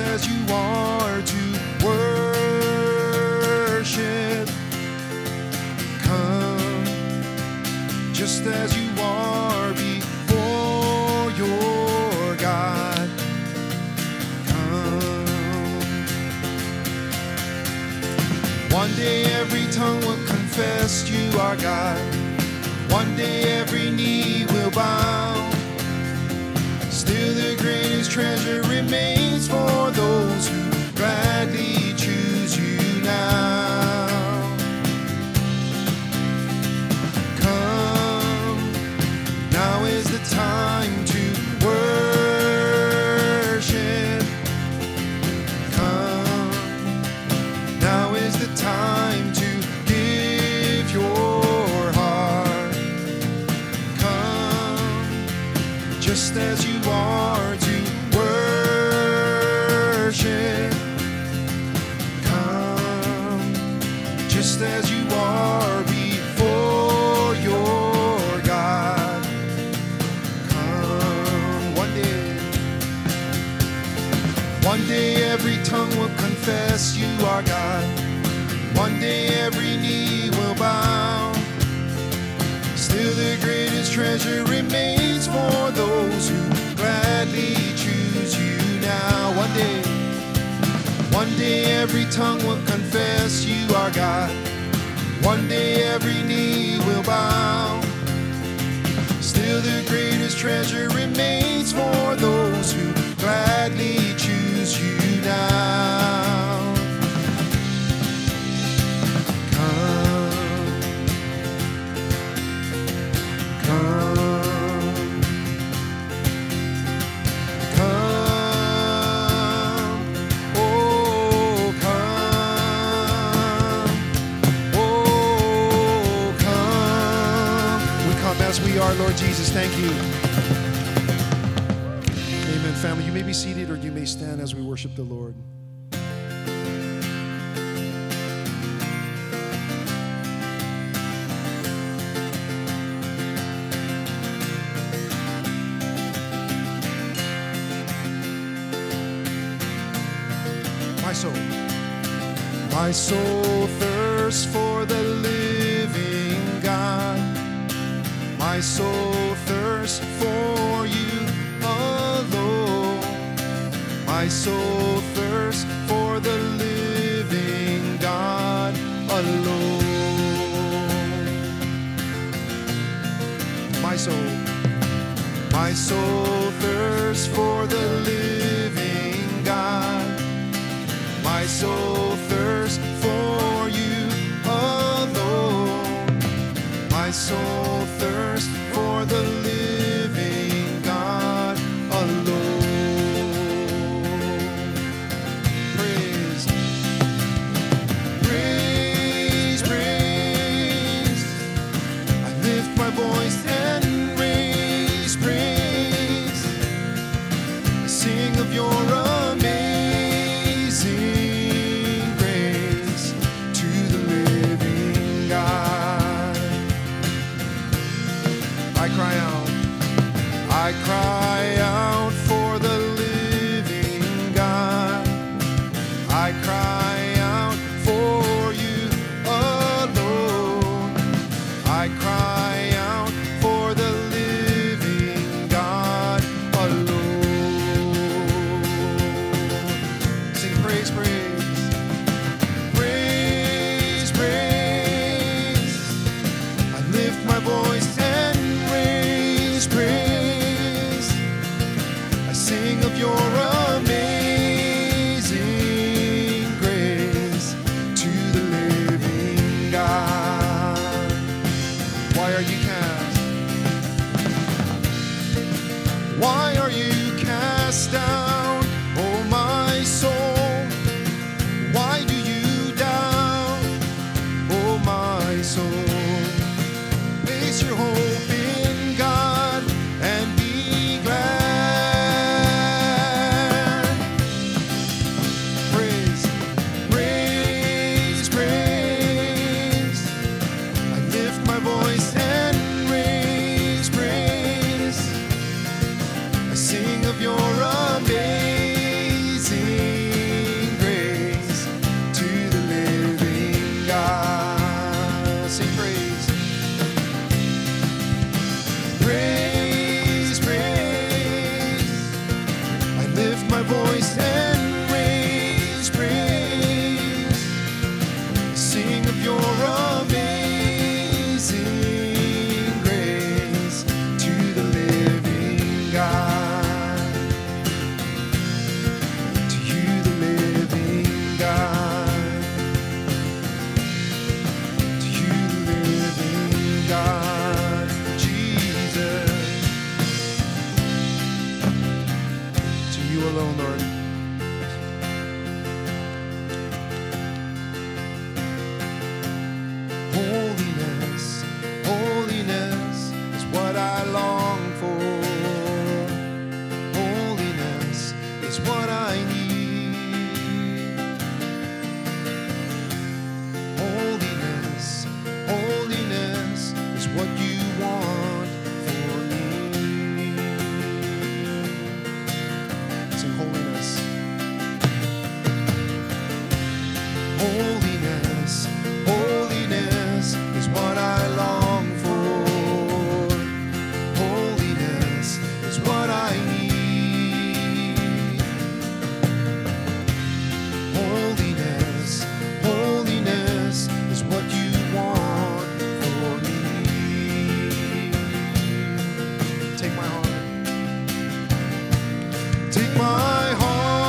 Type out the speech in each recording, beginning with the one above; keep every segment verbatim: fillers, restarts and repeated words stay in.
as you are to worship. Come just as you are before your God. Come. One day every tongue will confess you are God. One day every knee will bow. Still the greatest treasure remains for those who gladly choose you now. Come, now is the time to worship. Come, now is the time to give your heart. Come, just as you are to worship. Come, just as you are before your God. Come, one day, one day every tongue will confess you are God. One day every knee will bow. Still the greatest treasure remains for those who gladly choose you now. One day, one day every tongue will confess you are God. One day every knee will bow. Still the greatest treasure remains for those who gladly choose you now. Come, come. As we are, Lord Jesus, thank you. Amen, family. You may be seated or you may stand as we worship the Lord. My soul, my soul thirsts for the living God. My soul thirsts for you alone. My soul thirsts for the living God alone. My soul, my soul thirsts for the living God. My soul thirsts for you alone. My soul thirsts for the living God alone. Praise, praise, praise. I lift my voice and raise praise. I sing of your amazing grace to the living God. Holiness, holiness is what I long for. Holiness is what I need. Holiness, holiness is what you want for me. Take my heart. Take my heart.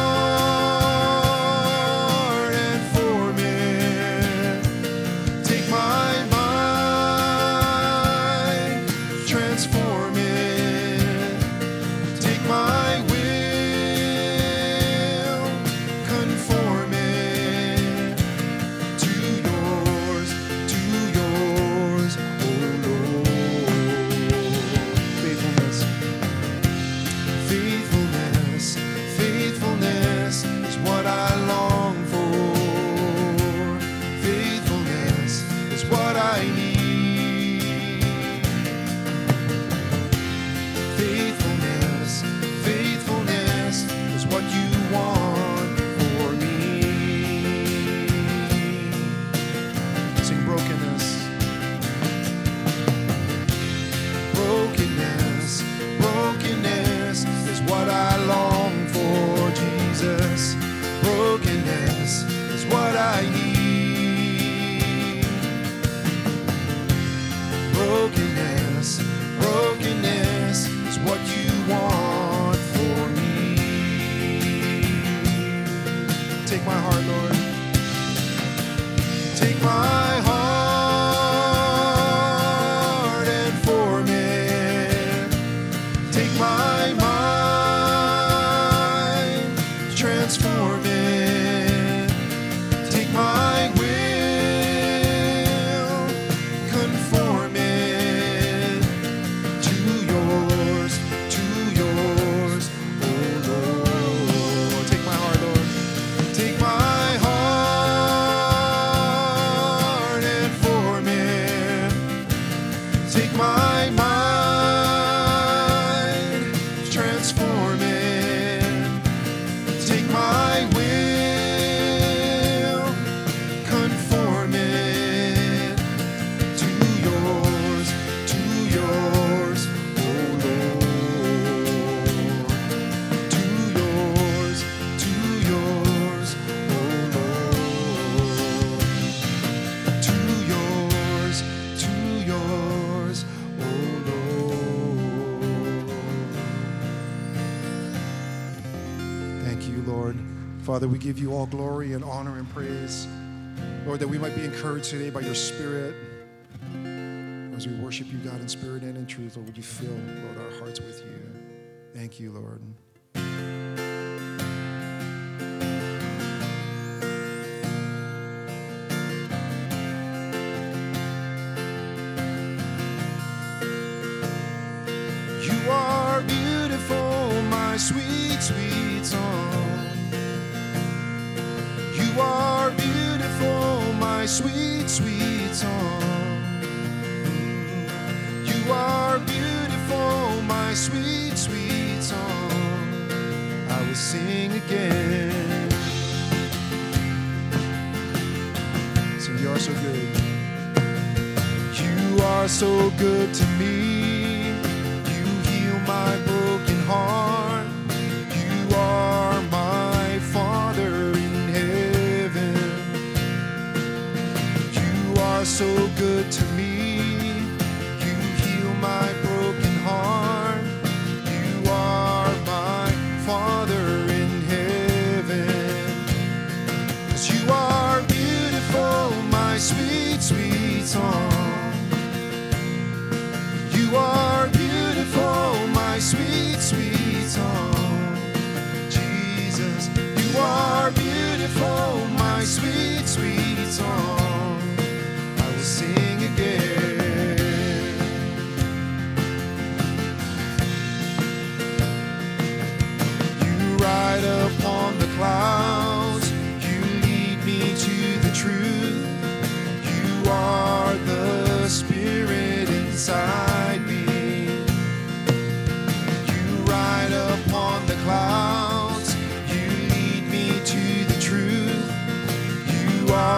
Father, we give you all glory and honor and praise. Lord, that we might be encouraged today by your Spirit. As we worship you, God, in spirit and in truth, Lord, would you fill, Lord, our hearts with you. Thank you, Lord. You are beautiful, my sweet, sweet song. You are beautiful, my sweet, sweet song. You are beautiful, my sweet, sweet song. I will sing again. So you are so good. You are so good to me. You heal my broken heart. You are my Father in heaven. You are so good to me. You heal my broken heart. You are my Father in heaven. 'Cause you are beautiful, my sweet, sweet song. You are beautiful, my sweet, sweet song. Jesus, you are beautiful, my sweet, sweet song. I will sing again. You ride upon the clouds. You lead me to the truth. You are the Spirit inside me. You ride upon the clouds. You lead me to the truth. You are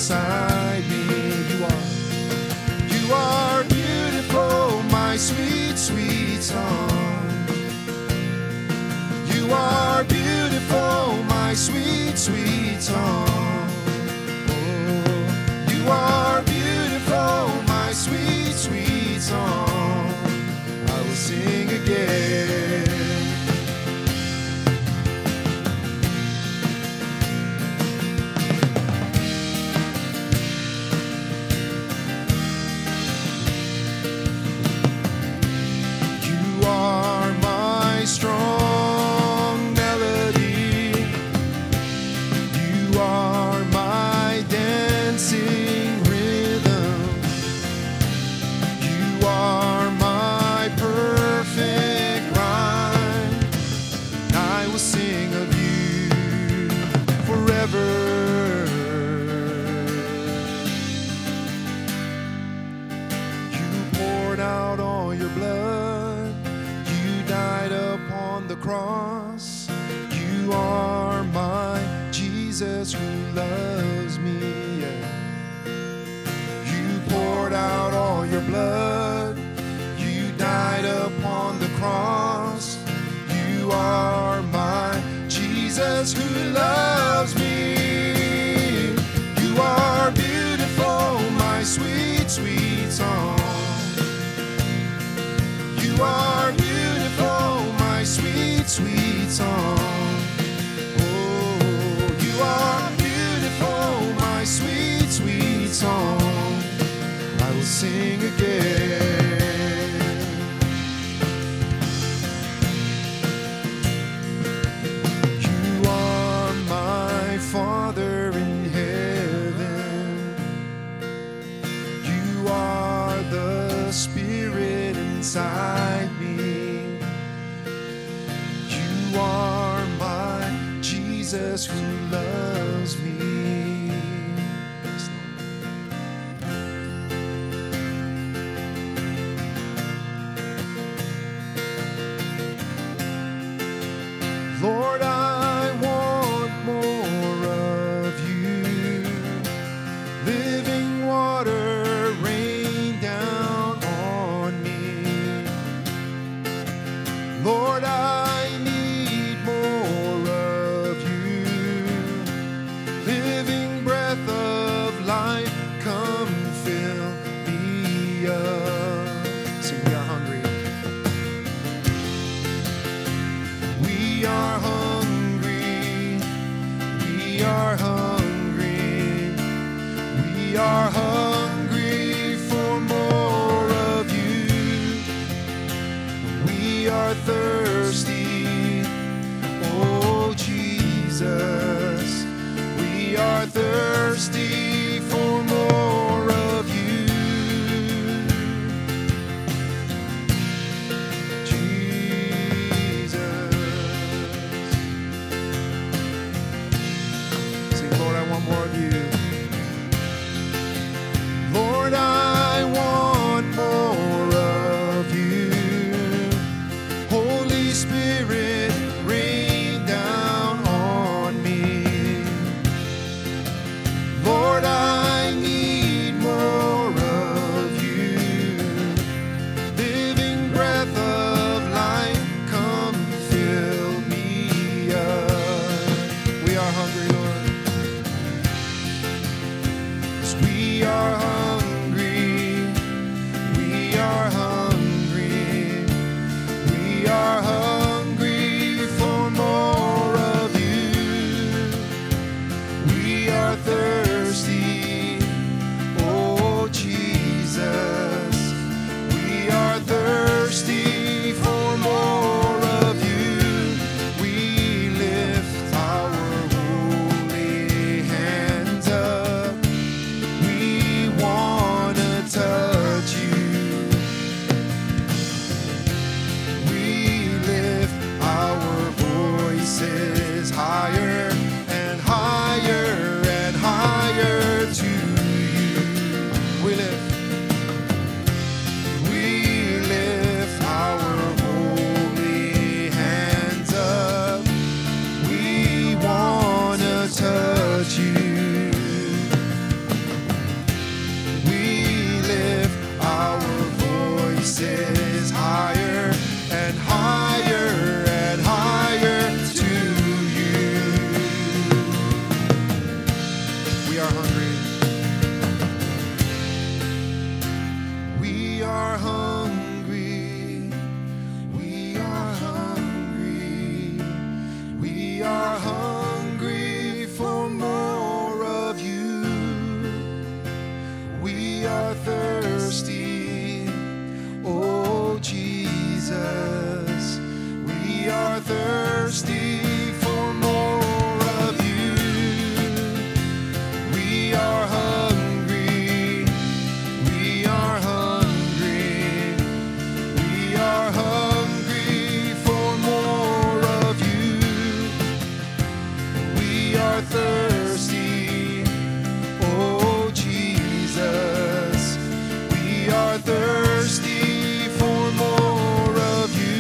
inside me. You are, you are beautiful, my sweet, sweet song. You are beautiful, my sweet, sweet song. Oh, you are beautiful, my sweet, sweet song. I will sing again. You are my strong melody. You are my dancing rhythm. You are my perfect rhyme. And I will sing of you forever. You poured out all your blood. You died upon the cross. You are my Jesus who loves me. You poured out all your blood. You died upon the cross. You are my Jesus who loves me. You are beautiful, my sweet, sweet song. You are beautiful, my sweet, sweet song. Oh, you are beautiful, my sweet, sweet song. I will sing again. You are my Father in heaven. You are the Spirit inside me. You are my Jesus who loves me. Lord, I want more of you. Living water, rain down on me. Lord, I need more of you. Living breath of life, come fill me up. Sing, we are hungry. We are hungry. We are hungry. We are hungry for more of you. We are thirsty, oh Jesus. We are thirsty for more of you, Jesus. Sing, Lord, I want more of you. Lord, I want more of you. Holy Spirit, rain down on me. are thirsty. Oh, Jesus, we are thirsty for more of you.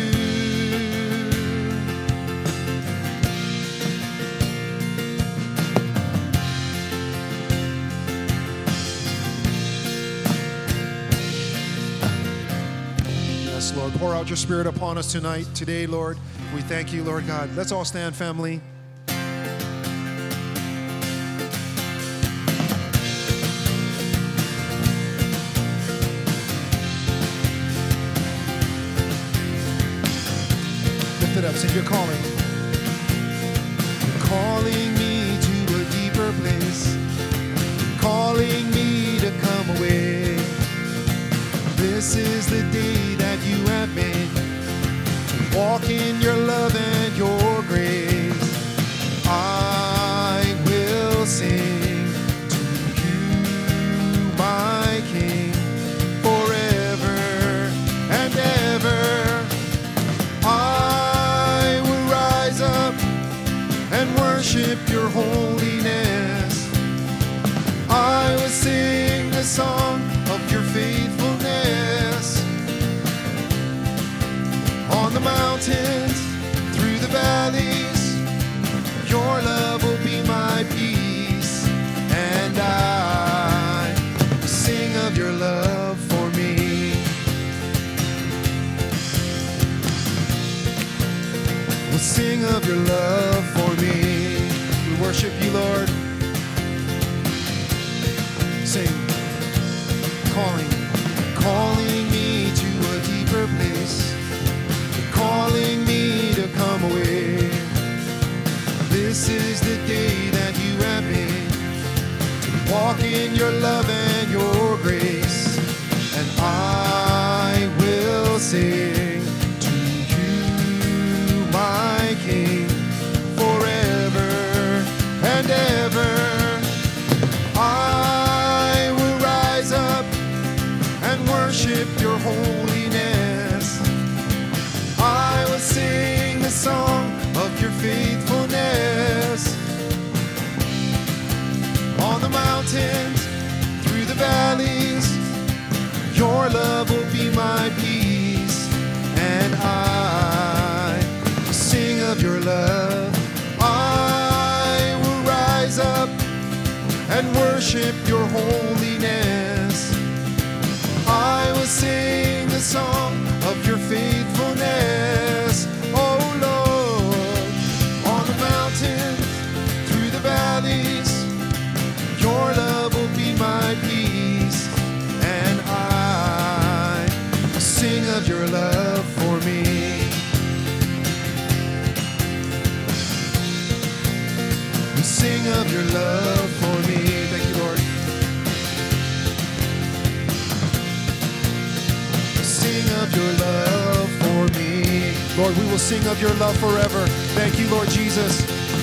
Yes, Lord, pour out your Spirit upon us tonight, today, Lord. We thank you, Lord God. Let's all stand, family. Lift it up, sing your calling. You're calling me to a deeper place, calling me to come away. This is the day that you have made, to walk in your love and your grace. I will sing to you, my King, forever and ever. I will rise up and worship your holiness. I will sing the song of your faithfulness. On the mountains, through the valleys, your love will be my peace. And I will sing of your love for me. We'll sing of your love for me. We worship you, Lord. Sing. Calling, calling me to a deeper place, calling me to come away. This is the day that you have made, to walk in your love and your grace. And I will sing to you, my King, forever and ever. I will rise up and worship your holiness. I will sing the song of your faithfulness. On the mountains, through the valleys, your love will be my peace. And I will sing of your love. I will rise up and worship your holiness. I will sing the song of your faithfulness. Oh Lord, on the mountains, through the valleys, your love will be my peace. And I will sing of your love for me. We'll sing of your love for me. Thank you, Lord. Sing of your love for me. Lord, we will sing of your love forever. Thank you, Lord Jesus.